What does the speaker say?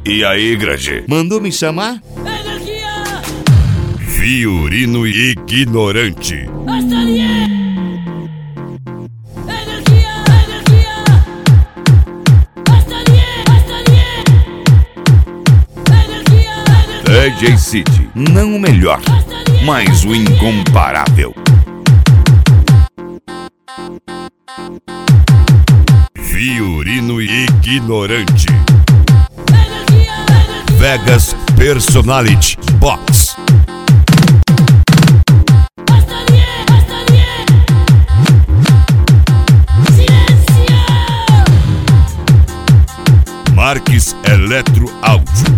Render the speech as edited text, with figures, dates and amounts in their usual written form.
E aí, grande? Mandou me chamar? Energia! Fiorino ignorante. Energia! Energia! Energia! DJ City, não o melhor, mas o incomparável. Fiorino ignorante. Vegas Personality Box. Marques Eletro Áudio.